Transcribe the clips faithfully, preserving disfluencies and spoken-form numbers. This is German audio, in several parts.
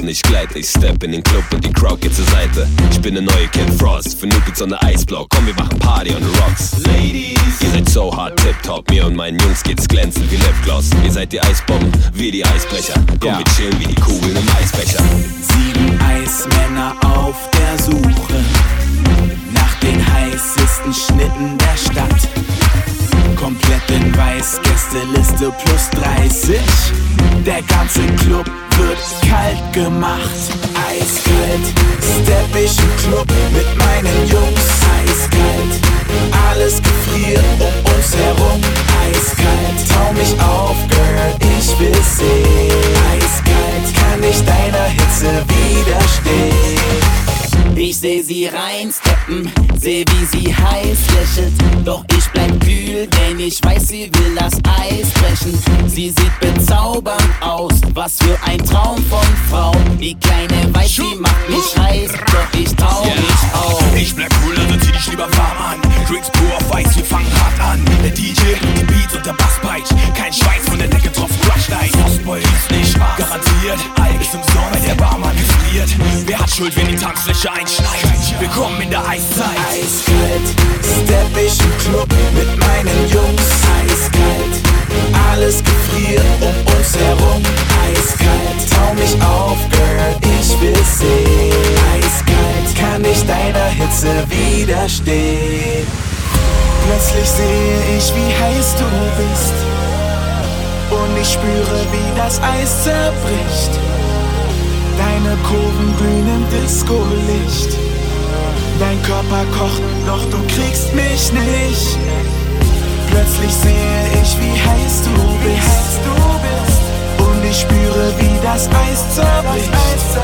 und ich gleite. Ich step in den Club und die Crowd geht zur Seite. Ich bin der neue Ken Frost, für Noob gibt's on der Eisblock. Komm, wir machen Party on the Rocks. Ladies, ihr seid so hard tip-top, mir und meinen Jungs geht's glänzend wie Lipgloss. Ihr seid die Eisbomben, wir die Eisbrecher. Komm, Ja. wir chillen wie die Kugeln im Eisbecher. Sieben Eismänner auf der Suche nach den heißesten Schnitten der Stadt. Komplett in weiß, Gästeliste plus dreißig. Der ganze Club wird kalt gemacht. Eiskalt, stepp ich im Club mit meinen Jungs. Eiskalt, alles gefriert um uns herum. Eiskalt, tau mich auf, Girl, ich will sehen. Eiskalt, kann ich deiner Hitze widerstehen. Ich seh sie reinsteppen, seh wie sie heiß lächelt. Doch ich bleib kühl, denn ich weiß, sie will das Eis brechen. Sie sieht bezaubernd aus, was für ein Traum von Frau. Die kleine weiß, sie macht mich heiß, doch ich trau Yeah. mich auf. Ich bleib cool, also zieh dich lieber warm an. Drinks pur auf Weiß, wir fangen hart an. Der D J, die Beats und der Basspeitsch. Kein Schweiß von der Decke drauf, crushed Eis. Frostboy ist nicht wahr, garantiert. Eis im Sommer, der Barmann gefriert. Wer hat Schuld, wenn die Tanzfläche einschneit? Willkommen in der Eiszeit. Eiskalt, stepp ich im Club mit meinen Jungs. Eiskalt, alles gefriert um uns herum. Eiskalt, tau mich auf, Girl, ich will sehen. Eiskalt, kann ich deiner Hitze widerstehen. Plötzlich sehe ich, wie heiß du bist. Und ich spüre, wie das Eis zerbricht. Deine Kurven glühen im Disco-Licht. Dein Körper kocht, doch du kriegst mich nicht. Plötzlich sehe ich, wie heiß du bist. Und ich spüre, wie das Eis zerbricht.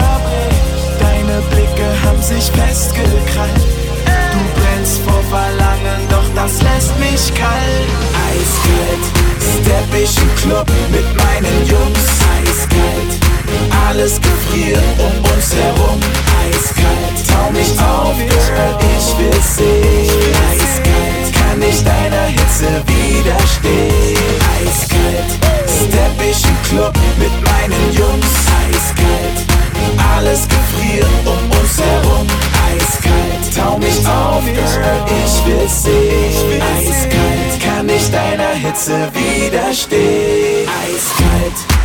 Deine Blicke haben sich festgekrallt. Du brennst vor Verlangen, doch das lässt mich kalt. Eiskalt, stepp ich im Club mit meinen Jungs. Eiskalt, alles gefriert um uns herum. Eiskalt, tau mich auf, Girl, ich will sehen. Eiskalt, kann ich deiner Hitze widerstehen. Eiskalt, stepp ich im Club mit meinen Jungs. Eiskalt, alles gefriert um uns herum. Eiskalt, tau mich auf, Girl, ich will sehen. Eiskalt, kann ich deiner Hitze widerstehen. Eiskalt.